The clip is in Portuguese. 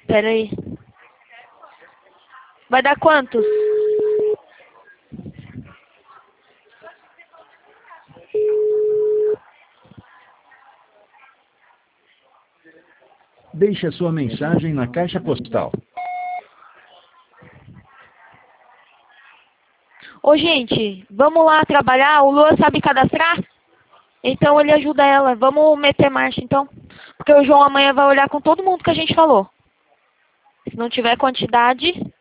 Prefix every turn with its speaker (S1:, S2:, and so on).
S1: Pera aí. Vai dar quantos?
S2: Deixe a sua mensagem na caixa postal.
S1: Ô, gente, vamos lá trabalhar? O Lua sabe cadastrar? Então ele ajuda ela. Vamos meter marcha, então. Porque o João amanhã vai olhar com todo mundo que a gente falou. Se não tiver quantidade...